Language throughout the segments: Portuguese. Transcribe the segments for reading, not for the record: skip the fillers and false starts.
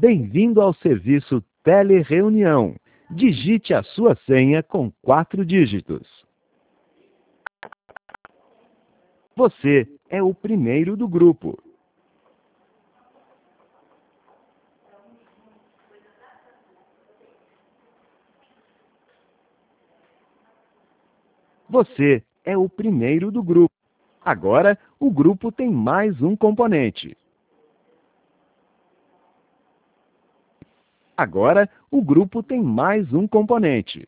Bem-vindo ao serviço Telereunião. Digite a sua senha com 4 dígitos. Você é o primeiro do grupo. Você é o primeiro do grupo. Agora, o grupo tem mais um componente. Agora, o grupo tem mais um componente.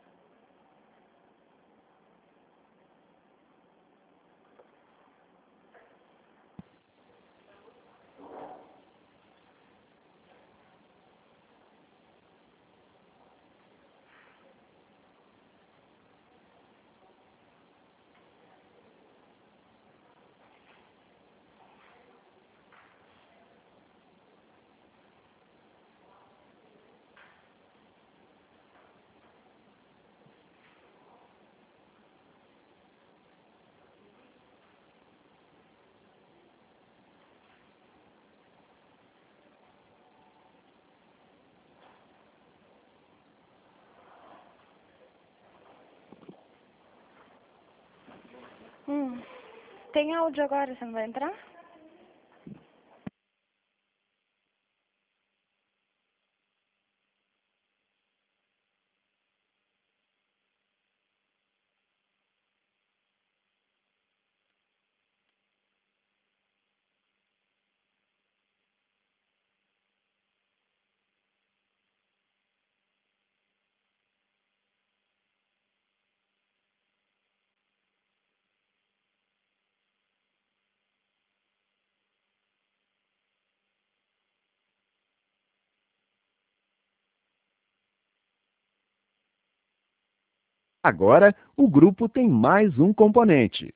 Tem áudio agora, você não vai entrar? Agora, o grupo tem mais um componente.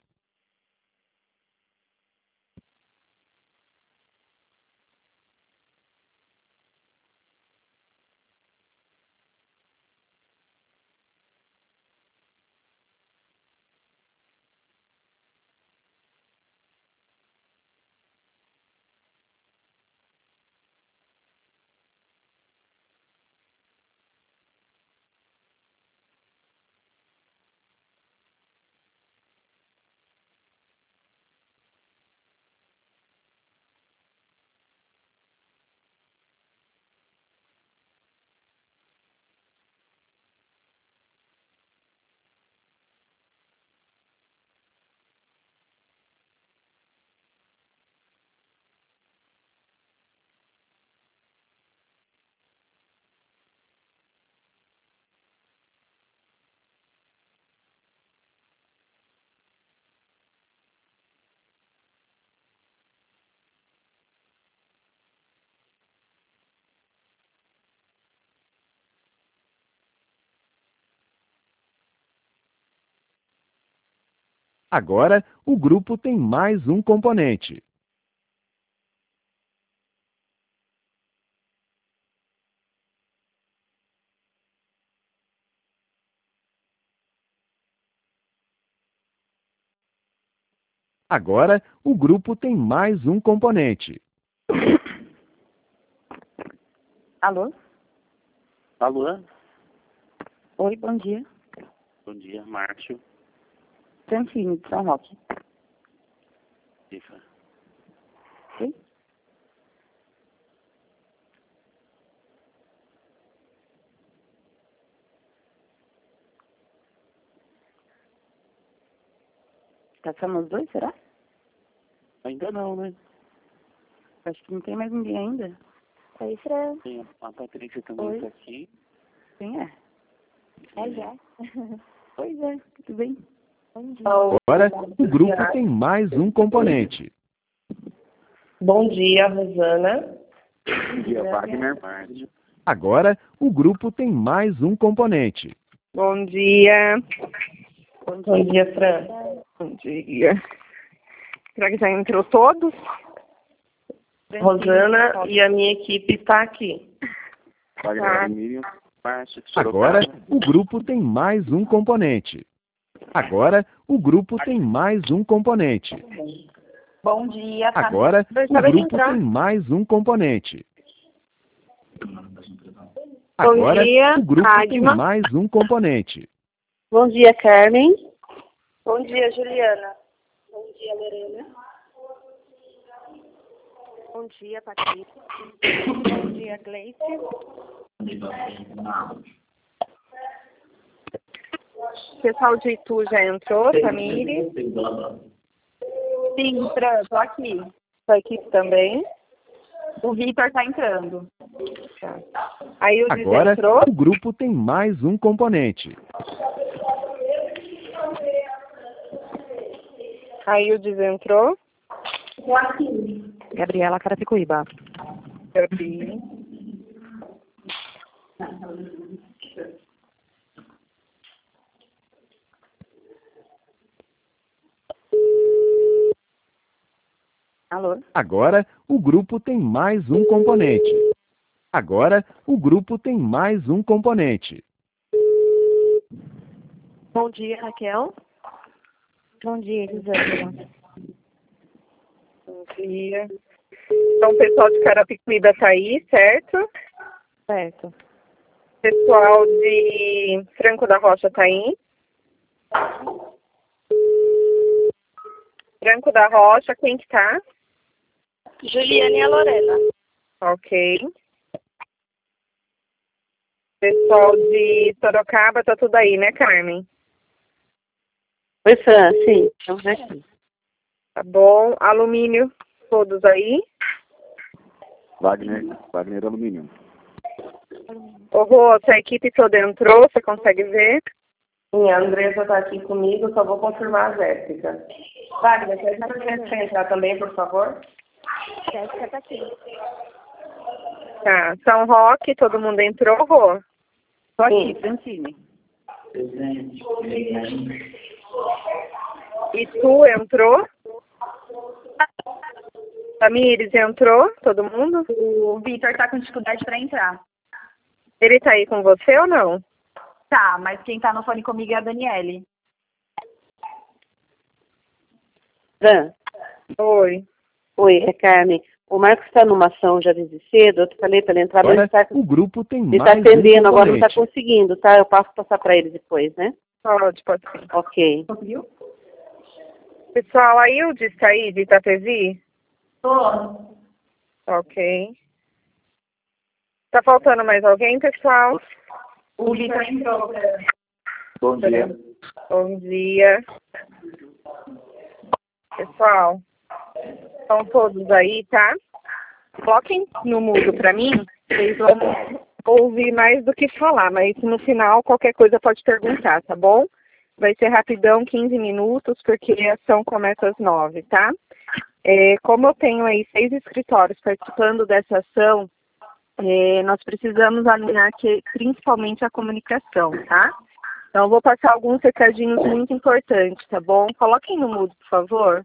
Agora, o grupo tem mais um componente. Agora, o grupo tem mais um componente. Alô? Alô? Oi, bom dia. Bom dia, Márcio. Santini, de São Roque. Isso. Sim? Tá só nós dois, será? Ainda não, né? Acho que não tem mais ninguém ainda. Oi, Fran. Tem a Patrícia também Oi. tá aqui. Quem é? É já. Pois é, tudo bem. Bom dia. Agora, o grupo tem mais um componente. Bom dia, Rosana. Bom dia, Wagner, Márcio. Agora, o grupo tem mais um componente. Bom dia. Bom dia, Fran. Bom dia. Será que já entrou todos? Rosana e a minha equipe está aqui. Wagner, Miriam, Márcio. Agora, o grupo tem mais um componente. Agora, o grupo tem mais um componente. Bom dia, tá? Agora, o Acabei de grupo entrar. tem mais um componente. Agora, dia, o grupo tem Adma. mais um componente. Bom dia, Carmen. Bom dia, Juliana. Bom dia, Lorena. Bom dia, Patrícia. Bom dia, Gleice. O pessoal de Itu já entrou, Tamires? Sim, Fran, tô aqui. Tô aqui também. O Vitor tá entrando. Tá. Aí o Agora, entrou. o grupo tem mais um componente. Aí o desentrou. Gabriela Carapicuíba. Gabi. Alô? Agora, o grupo tem mais um componente. Agora, o grupo tem mais um componente. Bom dia, Raquel. Bom dia, Elisângela. Bom dia. Então, o pessoal de Carapicuíba tá aí, certo? Certo. Pessoal de Franco da Rocha tá aí. Franco da Rocha, quem que tá? Juliana e a Lorena. Ok. Pessoal de Sorocaba, tá tudo aí, né, Carmen? Oi, Fran, sim, estamos aqui. Tá bom. Alumínio, todos aí. Wagner Alumínio. Ô, Rô, se a equipe toda entrou, você consegue ver? Sim, a Andressa tá aqui comigo, só vou confirmar a Jéssica. Wagner, quer entrar também, por favor? Jéssica tá aqui. Tá. São Roque, todo mundo entrou, Rô? Tô aqui, Francine. E tu entrou? Tamires entrou? Todo mundo? O Vitor tá com dificuldade pra entrar. Ele tá aí com você ou não? Tá, mas quem tá no fone comigo é a Daniele. Fran, Oi. oi, é Carmen. O Marcos está numa ação já desde cedo, eu falei para ele entrar, mas Agora, ele o grupo tem está mais um atendendo, agora não está componente. conseguindo, tá? Eu posso passar para ele depois, né? Pode sim. Ok. Conseguiu? Pessoal, a Ilde está aí de Itapevi? Tô. Ok. Tá faltando mais alguém, pessoal? O Vitor entrou. Bom dia. Bom dia. Pessoal, estão todos aí, tá? Coloquem no mudo para mim, vocês vão ouvir mais do que falar, mas no final qualquer coisa pode perguntar, tá bom? Vai ser rapidão, 15 minutos, porque a ação começa às 9, tá? Como eu tenho aí 6 escritórios participando dessa ação, nós precisamos alinhar aqui, principalmente a comunicação, tá? Então, eu vou passar alguns recadinhos muito importantes, tá bom? Coloquem no mudo, por favor.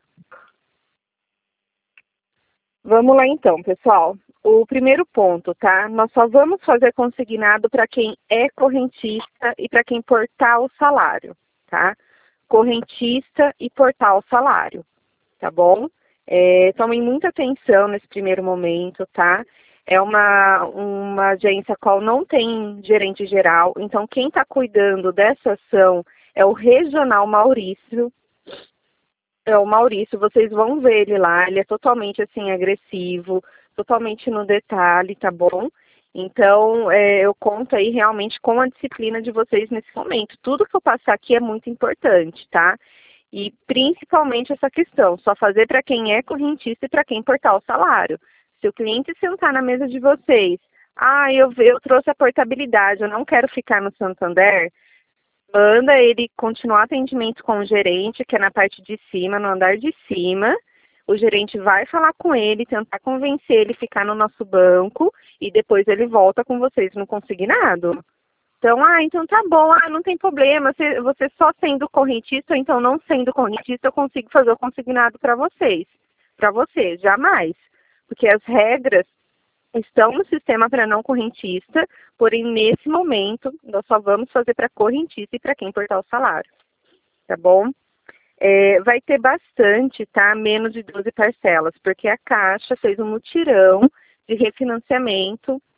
Vamos lá então, pessoal. O primeiro ponto, tá? Nós só vamos fazer consignado para quem é correntista e para quem portar o salário, tá? Correntista e portar o salário, tá bom? Tomem muita atenção nesse primeiro momento, tá? É uma agência a qual não tem gerente geral, então quem está cuidando dessa ação é o Regional Maurício. É o Maurício, vocês vão ver ele lá, ele é totalmente assim agressivo, totalmente no detalhe, tá bom? Então, eu conto aí realmente com a disciplina de vocês nesse momento. Tudo que eu passar aqui é muito importante, tá? E principalmente essa questão, só fazer para quem é correntista e para quem portar o salário. Se o cliente sentar na mesa de vocês, eu trouxe a portabilidade, eu não quero ficar no Santander, manda ele continuar atendimento com o gerente, que é na parte de cima, no andar de cima. O gerente vai falar com ele, tentar convencer ele a ficar no nosso banco e depois ele volta com vocês no consignado. Então, então tá bom, não tem problema, você só sendo correntista, ou então não sendo correntista, eu consigo fazer o consignado para vocês. Para você, jamais. Porque as regras estão no sistema para não correntista, porém, nesse momento, nós só vamos fazer para correntista e para quem portar o salário, tá bom? Vai ter bastante, tá? Menos de 12 parcelas, porque a Caixa fez um mutirão de refinanciamento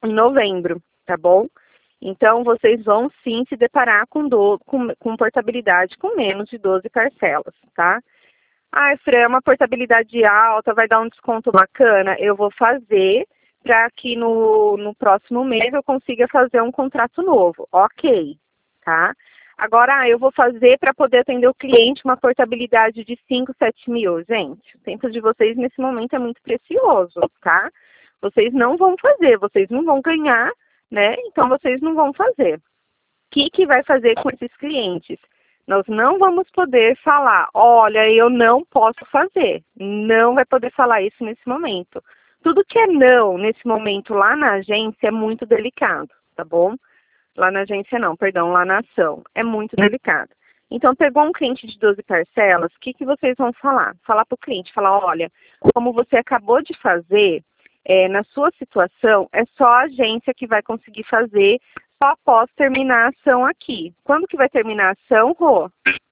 em novembro, tá bom? Então, vocês vão sim se deparar com portabilidade com menos de 12 parcelas, tá? Ah, Fran, é uma portabilidade alta, vai dar um desconto bacana? Eu vou fazer para que no próximo mês eu consiga fazer um contrato novo. Ok, tá? Agora, eu vou fazer para poder atender o cliente uma portabilidade de 5, 7 mil. Gente, o tempo de vocês nesse momento é muito precioso, tá? Vocês não vão fazer, vocês não vão ganhar, né? Então, vocês não vão fazer. O que vai fazer com esses clientes? Nós não vamos poder falar, olha, eu não posso fazer. Não vai poder falar isso nesse momento. Tudo que é não nesse momento lá na agência é muito delicado, tá bom? Lá na agência não, perdão, lá na ação. É muito delicado. Então, pegou um cliente de 12 parcelas, o que vocês vão falar? Falar para o cliente, falar, olha, como você acabou de fazer, na sua situação, é só a agência que vai conseguir fazer só após terminar a ação aqui. Quando que vai terminar a ação, Rô?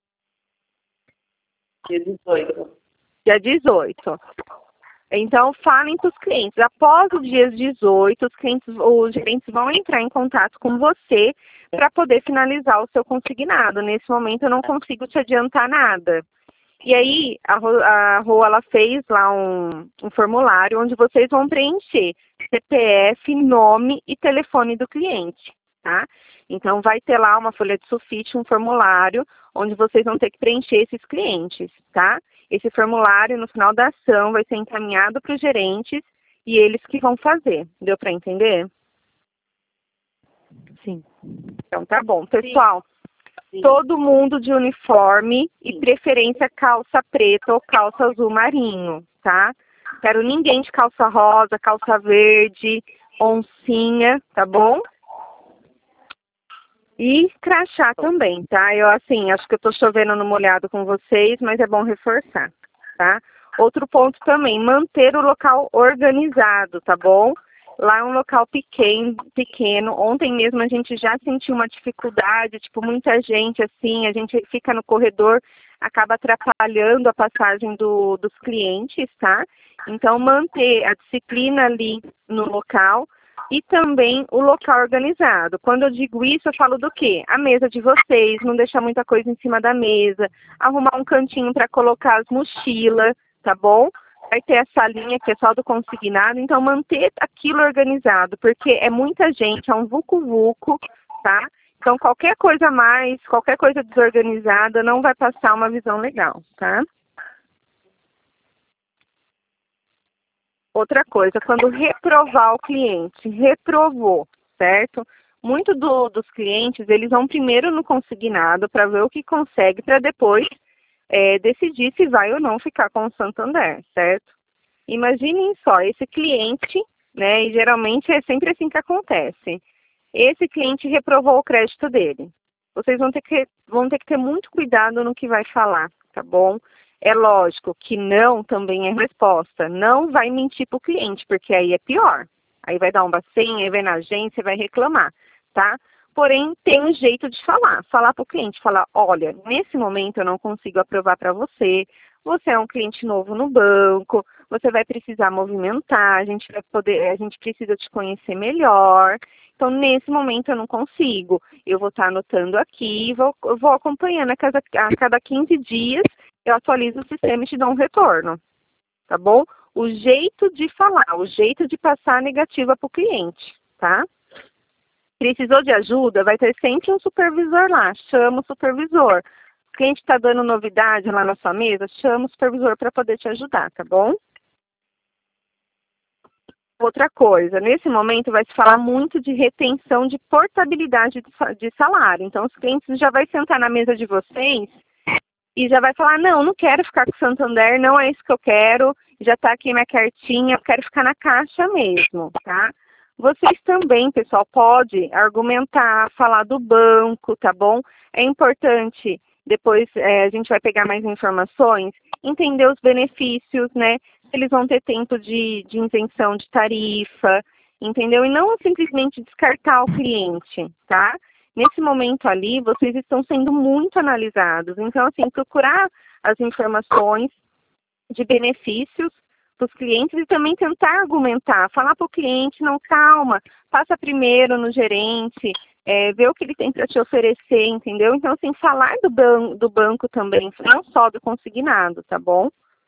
Dia 18. Dia 18. Então, falem para os clientes. Após o dia 18, os gerentes vão entrar em contato com você para poder finalizar o seu consignado. Nesse momento, eu não consigo te adiantar nada. E aí, a Rô, ela fez lá um formulário onde vocês vão preencher CPF, nome e telefone do cliente, tá? Então, vai ter lá uma folha de sulfite, um formulário, onde vocês vão ter que preencher esses clientes, tá? Esse formulário, no final da ação, vai ser encaminhado para os gerentes e eles que vão fazer. Deu para entender? Sim. Então, tá bom. Pessoal, Sim. todo mundo de uniforme e preferência calça preta ou calça azul marinho, tá? Quero ninguém de calça rosa, calça verde, oncinha, tá bom? E crachá também, tá? Eu, assim, acho que eu tô chovendo no molhado com vocês, mas é bom reforçar, tá? Outro ponto também, manter o local organizado, tá bom? Lá é um local pequeno. Ontem mesmo a gente já sentiu uma dificuldade, tipo, muita gente, assim, a gente fica no corredor, acaba atrapalhando a passagem dos clientes, tá? Então, manter a disciplina ali no local e também o local organizado. Quando eu digo isso, eu falo do quê? A mesa de vocês, não deixar muita coisa em cima da mesa, arrumar um cantinho para colocar as mochilas, tá bom? Vai ter essa linha que é só do consignado, então manter aquilo organizado, porque é muita gente, é um vucu-vucu, tá? Então qualquer coisa a mais, qualquer coisa desorganizada não vai passar uma visão legal, tá? Outra coisa, quando reprovar o cliente, reprovou, certo? Muito dos clientes, eles vão primeiro no consignado para ver o que consegue, para depois decidir se vai ou não ficar com o Santander, certo? Imaginem só, esse cliente, né, e geralmente é sempre assim que acontece, esse cliente reprovou o crédito dele. Vocês vão ter que ter muito cuidado no que vai falar, tá bom? É lógico que não também é resposta. Não vai mentir para o cliente, porque aí é pior. Aí vai dar um bacinho, aí vai na agência, vai reclamar, tá? Porém, tem um jeito de falar. Falar para o cliente, falar, olha, nesse momento eu não consigo aprovar para você, você é um cliente novo no banco, você vai precisar movimentar, a gente precisa te conhecer melhor. Então, nesse momento eu não consigo. Eu vou estar anotando aqui, vou acompanhando a cada 15 dias, eu atualizo o sistema e te dou um retorno, tá bom? O jeito de falar, o jeito de passar a negativa para o cliente, tá? Precisou de ajuda, vai ter sempre um supervisor lá, chama o supervisor. O cliente está dando novidade lá na sua mesa, chama o supervisor para poder te ajudar, tá bom? Outra coisa, nesse momento vai se falar muito de retenção de portabilidade de salário. Então, os clientes já vão sentar na mesa de vocês e já vai falar, não quero ficar com o Santander, não é isso que eu quero, já está aqui minha cartinha, eu quero ficar na caixa mesmo, tá? Vocês também, pessoal, pode argumentar, falar do banco, tá bom? É importante, depois a gente vai pegar mais informações, entender os benefícios, né? Eles vão ter tempo de isenção de tarifa, entendeu? E não simplesmente descartar o cliente, tá? Nesse momento ali, vocês estão sendo muito analisados. Então, assim, procurar as informações de benefícios, os clientes e também tentar argumentar, falar para o cliente, não, calma, passa primeiro no gerente, ver o que ele tem para te oferecer, entendeu? Então, assim, falar do banco também, não só do consignado, tá bom?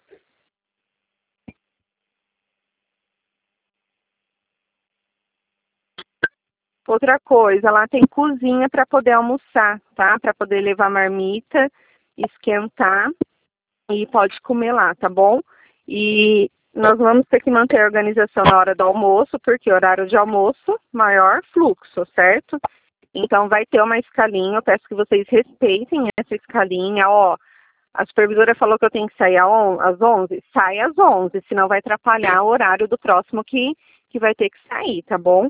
Outra coisa, lá tem cozinha para poder almoçar, tá? Para poder levar marmita, esquentar e pode comer lá, tá bom? E nós vamos ter que manter a organização na hora do almoço, porque horário de almoço, maior fluxo, certo? Então vai ter uma escalinha, eu peço que vocês respeitem essa escalinha, ó. A supervisora falou que eu tenho que sair às 11, sai às 11, senão vai atrapalhar o horário do próximo que vai ter que sair, tá bom?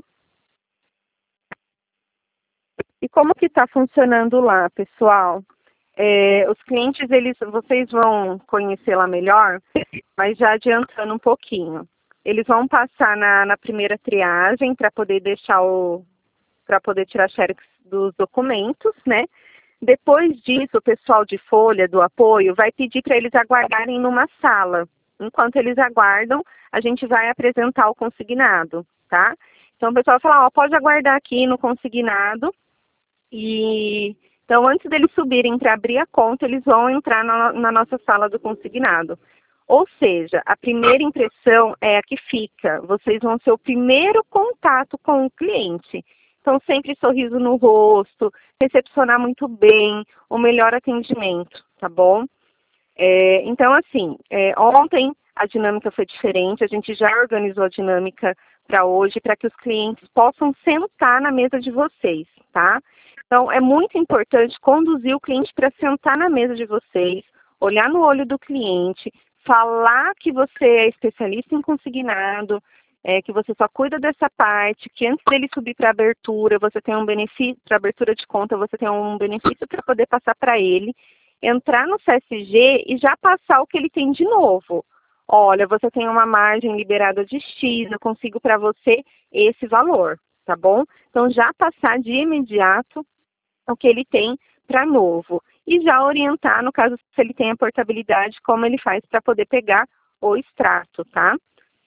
E como que está funcionando lá, pessoal? Os clientes, vocês vão conhecer lá melhor, mas já adiantando um pouquinho. Eles vão passar na primeira triagem para poder para poder tirar xerox dos documentos, né? Depois disso, o pessoal de folha do apoio vai pedir para eles aguardarem numa sala. Enquanto eles aguardam, a gente vai apresentar o consignado, tá? Então o pessoal fala, ó, pode aguardar aqui no consignado. Então, antes deles subirem para abrir a conta, eles vão entrar na nossa sala do consignado. Ou seja, a primeira impressão é a que fica. Vocês vão ser o primeiro contato com o cliente. Então, sempre sorriso no rosto, recepcionar muito bem, o melhor atendimento, tá bom? Então, assim, ontem a dinâmica foi diferente, a gente já organizou a dinâmica para hoje, para que os clientes possam sentar na mesa de vocês, tá? Então, é muito importante conduzir o cliente para sentar na mesa de vocês, olhar no olho do cliente, falar que você é especialista em consignado, que você só cuida dessa parte, que antes dele subir para a abertura, você tem um benefício, para abertura de conta, você tem um benefício para poder passar para ele, entrar no CSG e já passar o que ele tem de novo. Olha, você tem uma margem liberada de X, eu consigo para você esse valor, tá bom? Então, já passar de imediato o que ele tem para novo. E já orientar, no caso, se ele tem a portabilidade, como ele faz para poder pegar o extrato, tá?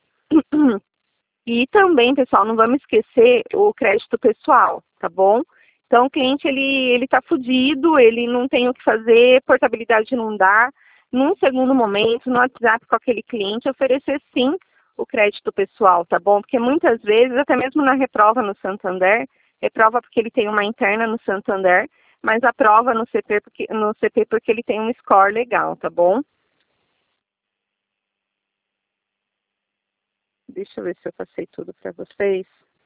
E também, pessoal, não vamos esquecer o crédito pessoal, tá bom? Então, o cliente, ele tá fudido, ele não tem o que fazer, portabilidade não dá. Num segundo momento, no WhatsApp com aquele cliente, oferecer sim o crédito pessoal, tá bom? Porque muitas vezes, até mesmo na reprova no Santander, reprova porque ele tem uma interna no Santander, mas aprova no CP porque ele tem um score legal, tá bom? Deixa eu ver se eu passei tudo para vocês.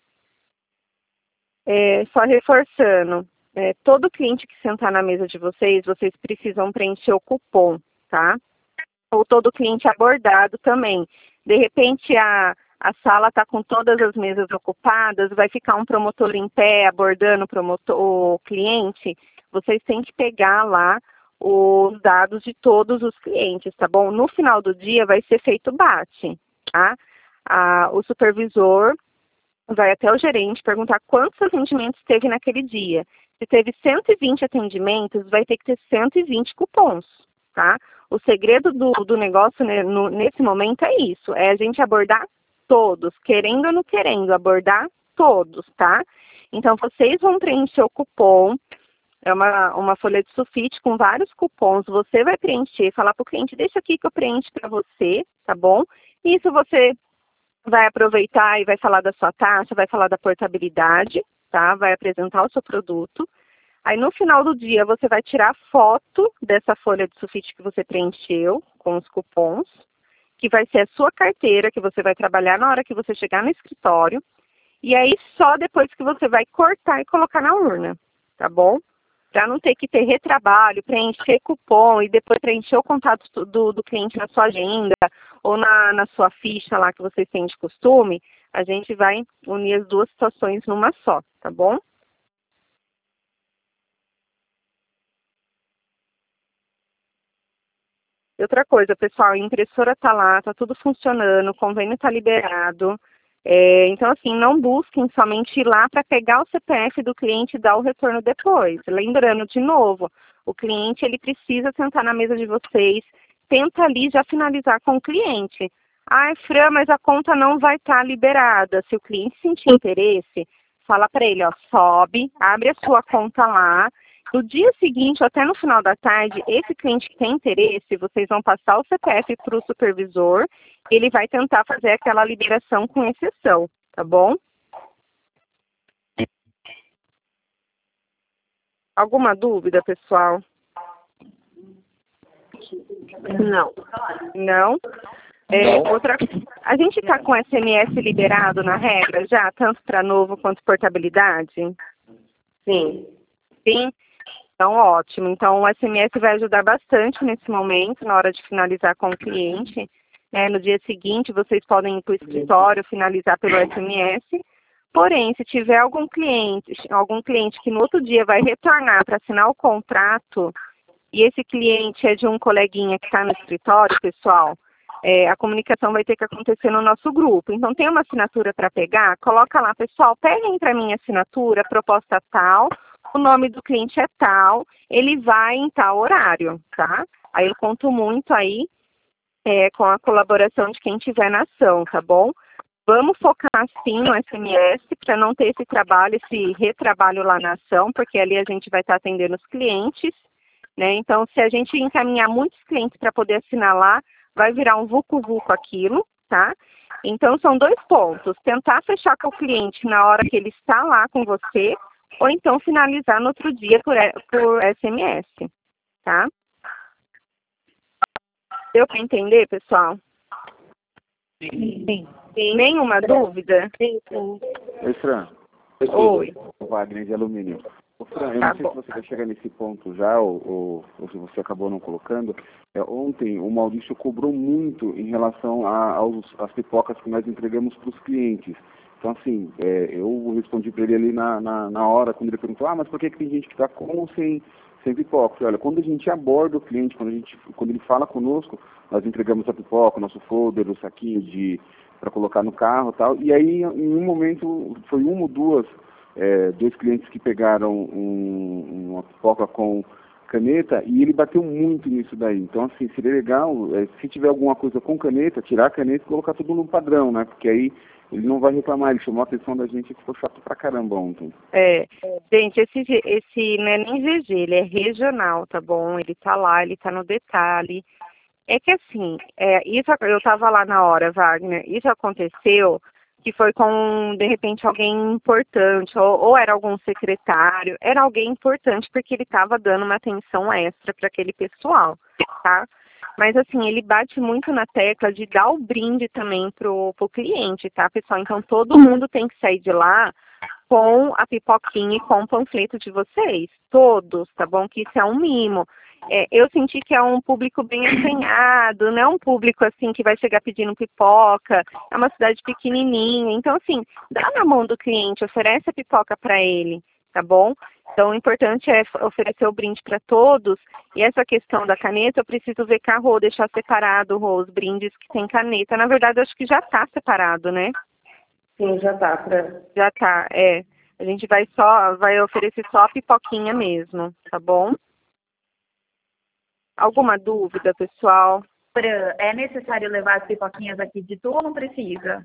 Só reforçando, todo cliente que sentar na mesa de vocês, vocês precisam preencher o cupom, tá? Ou todo cliente abordado também. De repente, a sala está com todas as mesas ocupadas, vai ficar um promotor em pé abordando o cliente, vocês têm que pegar lá os dados de todos os clientes, tá bom? No final do dia vai ser feito bate, tá? O supervisor vai até o gerente perguntar quantos atendimentos teve naquele dia. Se teve 120 atendimentos, vai ter que ter 120 cupons, tá? O segredo do negócio, né, nesse momento é isso, é a gente abordar todos, querendo ou não querendo, abordar todos, tá? Então, vocês vão preencher o cupom, é uma folha de sulfite com vários cupons, você vai preencher, falar para o cliente, deixa aqui que eu preencho para você, tá bom? Isso você vai aproveitar e vai falar da sua taxa, vai falar da portabilidade, tá? Vai apresentar o seu produto. Aí, no final do dia, você vai tirar foto dessa folha de sulfite que você preencheu com os cupons, que vai ser a sua carteira, que você vai trabalhar na hora que você chegar no escritório. E aí, só depois que você vai cortar e colocar na urna, tá bom? Para não ter que ter retrabalho, preencher cupom e depois preencher o contato do cliente na sua agenda ou na sua ficha lá que vocês têm de costume, a gente vai unir as duas situações numa só, tá bom? E outra coisa, pessoal, a impressora está lá, está tudo funcionando, o convênio está liberado. Então, assim, não busquem somente ir lá para pegar o CPF do cliente e dar o retorno depois. Lembrando, de novo, o cliente ele precisa sentar na mesa de vocês, tenta ali já finalizar com o cliente. Ah, Fran, mas a conta não vai estar liberada. Se o cliente sentir interesse, fala para ele, ó, sobe, abre a sua conta lá. No dia seguinte, ou até no final da tarde, esse cliente que tem interesse, vocês vão passar o CPF para o supervisor, ele vai tentar fazer aquela liberação com exceção, tá bom? Alguma dúvida, pessoal? Não. Não? A gente está com SMS liberado na regra já, tanto para novo quanto portabilidade? Sim. Sim? Então, ótimo. Então, o SMS vai ajudar bastante nesse momento, na hora de finalizar com o cliente. No dia seguinte, vocês podem ir para o escritório, finalizar pelo SMS. Porém, se tiver algum cliente que no outro dia vai retornar para assinar o contrato, e esse cliente é de um coleguinha que está no escritório, pessoal, a comunicação vai ter que acontecer no nosso grupo. Então, tem uma assinatura para pegar? Coloca lá, pessoal, peguem para mim a assinatura, proposta tal, o nome do cliente é tal, ele vai em tal horário, tá? Aí eu conto muito aí com a colaboração de quem tiver na ação, tá bom? Vamos focar sim no SMS para não ter esse trabalho, esse retrabalho lá na ação, porque ali a gente vai estar atendendo os clientes, né? Então, se a gente encaminhar muitos clientes para poder assinar lá, vai virar um vucu-vucu aquilo, tá? Então, são 2 pontos. Tentar fechar com o cliente na hora que ele está lá com você, ou então finalizar no outro dia por SMS, tá? Deu para entender, pessoal? Sim. Nenhuma dúvida? Sim. Oi, Fran. Oi. O Wagner de Alumínio. Ô, Fran, eu Tá não sei bom. se você vai chegar nesse ponto já, ou se você acabou não colocando. Ontem o Maurício cobrou muito em relação às pipocas que nós entregamos para os clientes. Então, assim, eu respondi para ele ali na hora, quando ele perguntou, mas por que tem gente que está com ou sem pipoca? Eu falei, olha, quando a gente aborda o cliente, quando ele fala conosco, nós entregamos a pipoca, o nosso folder, o saquinho para colocar no carro e tal. E aí, em um momento, foi uma ou duas, 2 clientes que pegaram uma pipoca com caneta e ele bateu muito nisso daí. Então, assim, seria legal, se tiver alguma coisa com caneta, tirar a caneta e colocar tudo no padrão, né? Porque aí ele não vai reclamar, ele chamou a atenção da gente e ficou chato pra caramba ontem. Gente, esse não é nem GG, ele é regional, tá bom? Ele tá lá, ele tá no detalhe. É que assim, eu tava lá na hora, Wagner, isso aconteceu que foi com, de repente, alguém importante, ou era algum secretário, era alguém importante porque ele estava dando uma atenção extra para aquele pessoal, tá? Mas, assim, ele bate muito na tecla de dar o brinde também pro cliente, tá, pessoal? Então, todo mundo tem que sair de lá com a pipoquinha e com o panfleto de vocês, todos, tá bom? Que isso é um mimo. Eu senti que é um público bem assanhado, não é um público, assim, que vai chegar pedindo pipoca, é uma cidade pequenininha. Então, assim, dá na mão do cliente, oferece a pipoca para ele, tá bom? Então, o importante é oferecer o brinde para todos. E essa questão da caneta, eu preciso ver com a Rô, deixar separado, Rô, os brindes que tem caneta. Na verdade, eu acho que já está separado, né? Sim, já tá. Já tá, A gente vai oferecer só a pipoquinha mesmo, tá bom? Alguma dúvida, pessoal? Fran, é necessário levar as pipoquinhas aqui de tu ou não precisa?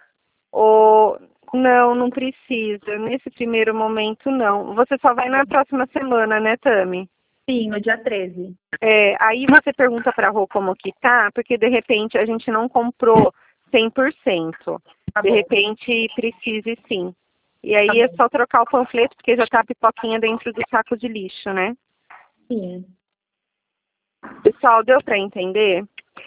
Não precisa. Nesse primeiro momento, não. Você só vai na próxima semana, né, Tami? Sim, no dia 13. Aí você pergunta pra Rô como que tá, porque de repente a gente não comprou 100%. De repente precise sim. E aí é só trocar o panfleto, porque já tá a pipoquinha dentro do saco de lixo, né? Sim. Pessoal, deu para entender?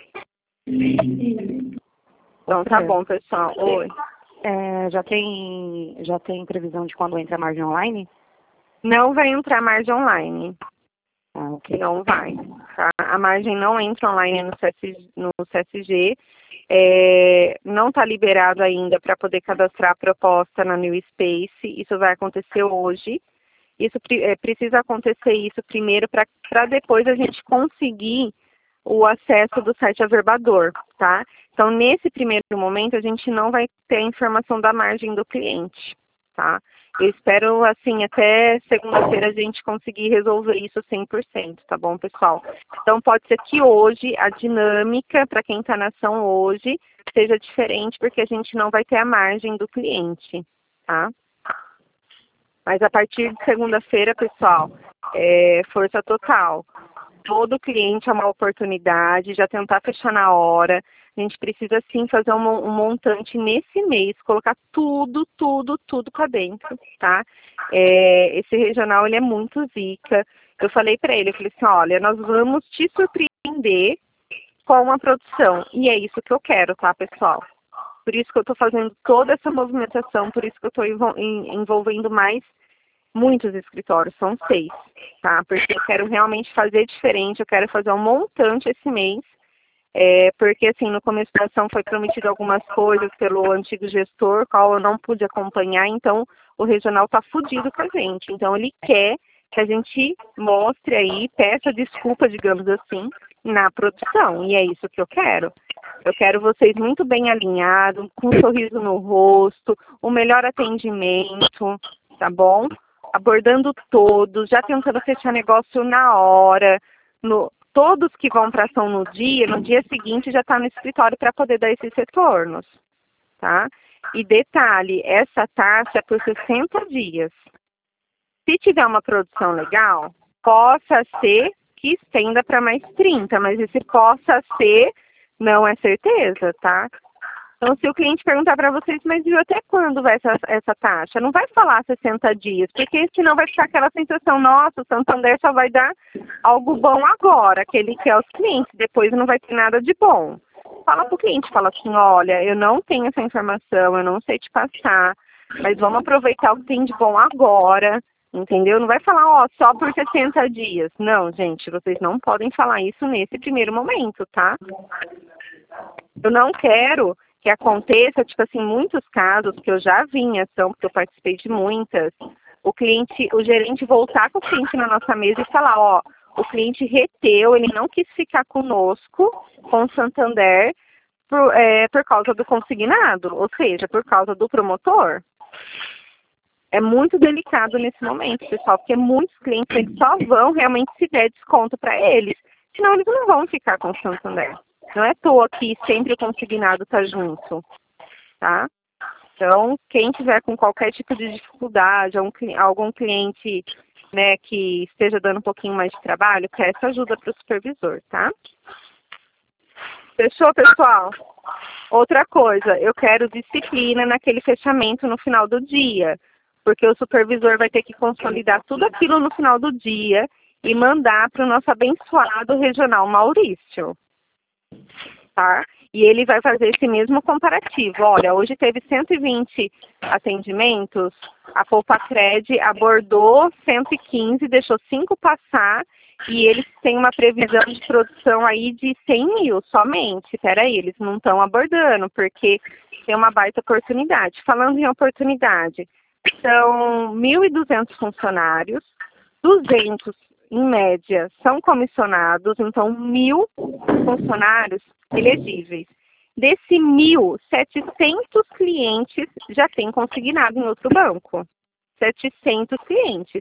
Então tá bom, pessoal. Oi. Já tem previsão de quando entra a margem online? Não vai entrar margem online. Ok. Não vai. Tá? A margem não entra online no CSG. Não está liberado ainda para poder cadastrar a proposta na New Space. Isso vai acontecer hoje. Isso precisa acontecer isso primeiro para depois a gente conseguir o acesso do site Averbador, tá? Então, nesse primeiro momento, a gente não vai ter a informação da margem do cliente, tá? Eu espero, assim, até segunda-feira a gente conseguir resolver isso 100%, tá bom, pessoal? Então, pode ser que hoje, a dinâmica, para quem está na ação hoje, seja diferente, porque a gente não vai ter a margem do cliente, tá? Mas a partir de segunda-feira, pessoal, força total. Todo cliente é uma oportunidade, já tentar fechar na hora. A gente precisa, sim, fazer um montante nesse mês, colocar tudo para dentro, tá? Esse regional, ele é muito zica. Eu falei para ele, eu falei assim, olha, nós vamos te surpreender com a produção. E é isso que eu quero, tá, pessoal? Por isso que eu estou fazendo toda essa movimentação, por isso que eu estou envolvendo muitos escritórios, são 6, tá? Porque eu quero realmente fazer diferente, eu quero fazer um montante esse mês, porque assim, no começo da ação foi prometido algumas coisas pelo antigo gestor, qual eu não pude acompanhar, então o regional está fudido com a gente. Então ele quer que a gente mostre aí, peça desculpa, digamos assim, na produção, e é isso que eu quero. Eu quero vocês muito bem alinhados, com um sorriso no rosto, o melhor atendimento, tá bom? Abordando todos, já tentando fechar negócio na hora, todos que vão para ação no dia seguinte já está no escritório para poder dar esses retornos, tá? E detalhe, essa taxa é por 60 dias. Se tiver uma produção legal, possa ser que estenda para mais 30, mas esse possa ser não é certeza, tá? Então, se o cliente perguntar para vocês, mas viu até quando vai essa taxa? Não vai falar 60 dias, porque senão vai ficar aquela sensação, nossa, o Santander só vai dar algo bom agora, que ele quer aos clientes, depois não vai ter nada de bom. Fala para o cliente, fala assim, olha, eu não tenho essa informação, eu não sei te passar, mas vamos aproveitar o que tem de bom agora, entendeu? Não vai falar, ó, só por 60 dias. Não, gente, vocês não podem falar isso nesse primeiro momento, tá? Eu não quero que aconteça, tipo assim, muitos casos que eu já vi em ação, porque eu participei de muitas, o gerente voltar com o cliente na nossa mesa e falar, ó, o cliente reteu, ele não quis ficar conosco, com o Santander, por causa do consignado, ou seja, por causa do promotor. É muito delicado nesse momento, pessoal, porque muitos clientes eles só vão realmente se der desconto para eles, senão eles não vão ficar com o Santander. Não é à toa que sempre o consignado está junto, tá? Então, quem tiver com qualquer tipo de dificuldade, algum cliente, né, que esteja dando um pouquinho mais de trabalho, peça ajuda para o supervisor, tá? Fechou, pessoal? Outra coisa, eu quero disciplina naquele fechamento no final do dia, porque o supervisor vai ter que consolidar tudo aquilo no final do dia e mandar para o nosso abençoado regional Maurício. Tá? E ele vai fazer esse mesmo comparativo. Olha, hoje teve 120 atendimentos, a Poupa-Cred abordou 115, deixou 5 passar, e eles têm uma previsão de produção aí de 100 mil somente. Peraí, eles não estão abordando, porque tem uma baita oportunidade. Falando em oportunidade, são 1.200 funcionários, 200 em média, são comissionados, então 1.000 funcionários elegíveis. Desse 1.000, 700 clientes já têm consignado em outro banco. 700 clientes.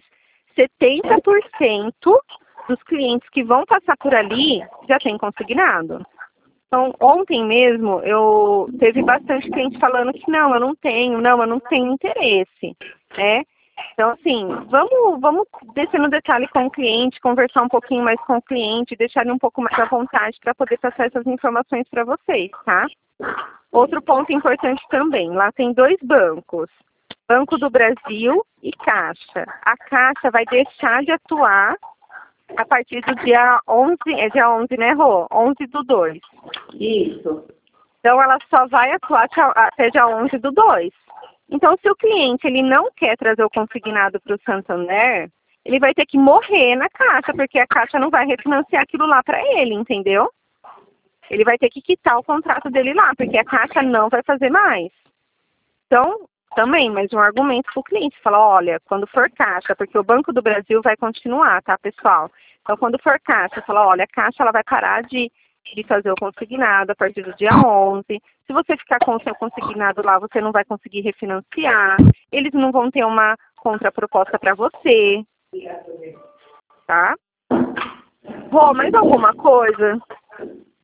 70% dos clientes que vão passar por ali já têm consignado. Então, ontem mesmo, teve bastante cliente falando que não, eu não tenho interesse, né? Então, assim, vamos descer no detalhe com o cliente, conversar um pouquinho mais com o cliente, deixar ele um pouco mais à vontade para poder passar essas informações para vocês, tá? Outro ponto importante também, lá tem 2 bancos, Banco do Brasil e Caixa. A Caixa vai deixar de atuar a partir do dia 11, dia 11, né, Rô? 11/2. Isso. Então, ela só vai atuar até dia 11/2. Então, se o cliente ele não quer trazer o consignado para o Santander, ele vai ter que morrer na Caixa, porque a Caixa não vai refinanciar aquilo lá para ele, entendeu? Ele vai ter que quitar o contrato dele lá, porque a Caixa não vai fazer mais. Então, também, mais um argumento para o cliente, fala, olha, quando for Caixa, porque o Banco do Brasil vai continuar, tá, pessoal? Então, quando for Caixa, fala, olha, a Caixa ela vai parar de fazer o consignado a partir do dia 11. Se você ficar com o seu consignado lá, você não vai conseguir refinanciar. Eles não vão ter uma contraproposta para você. Tá? Rô, mais alguma coisa?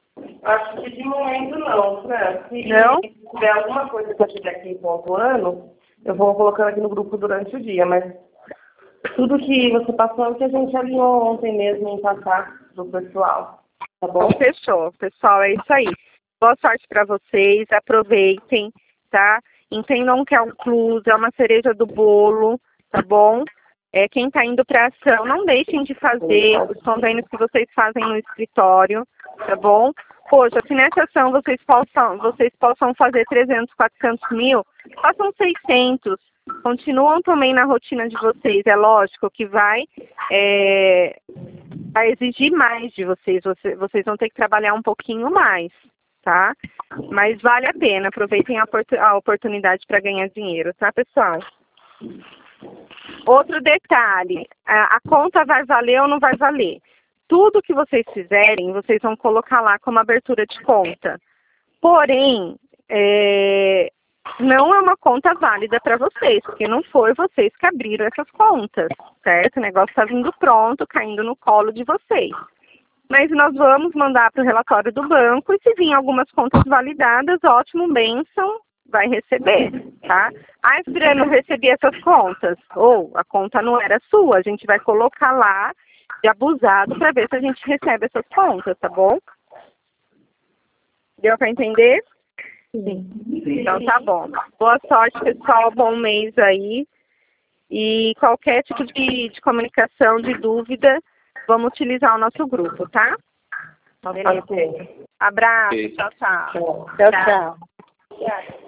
Acho que de momento não, né? Se Não? tiver alguma coisa que eu estiver aqui pontuando, eu vou colocando aqui no grupo durante o dia, mas tudo que você passou é o que a gente alinhou ontem mesmo em passar pro pessoal, tá bom? Então, fechou. Pessoal, é isso aí. Boa sorte para vocês, aproveitem, tá? Entendam que é um plus, é uma cereja do bolo, tá bom? Quem está indo para ação, não deixem de fazer os convênios que vocês fazem no escritório, tá bom? Poxa, se nessa ação vocês possam fazer 300, 400 mil, façam 600. Continuam também na rotina de vocês. É lógico que vai exigir mais de vocês. Vocês vão ter que trabalhar um pouquinho mais, tá? Mas vale a pena. Aproveitem a oportunidade para ganhar dinheiro, tá, pessoal? Outro detalhe, a conta vai valer ou não vai valer? Tudo que vocês fizerem, vocês vão colocar lá como abertura de conta. Porém, não é uma conta válida para vocês, porque não foi vocês que abriram essas contas, certo? O negócio está vindo pronto, caindo no colo de vocês. Mas nós vamos mandar para o relatório do banco e se vir algumas contas validadas, ótimo, bênção, vai receber, tá? Ah, Adriana, eu recebi essas contas. Ou a conta não era sua, a gente vai colocar lá de abusado para ver se a gente recebe essas contas, tá bom? Deu para entender? Sim. Então tá bom. Boa sorte, pessoal, bom mês aí. E qualquer tipo de comunicação, de dúvida, vamos utilizar o nosso grupo, tá? Beleza. Abraço, tchau, tchau. Tchau, tchau. Tchau.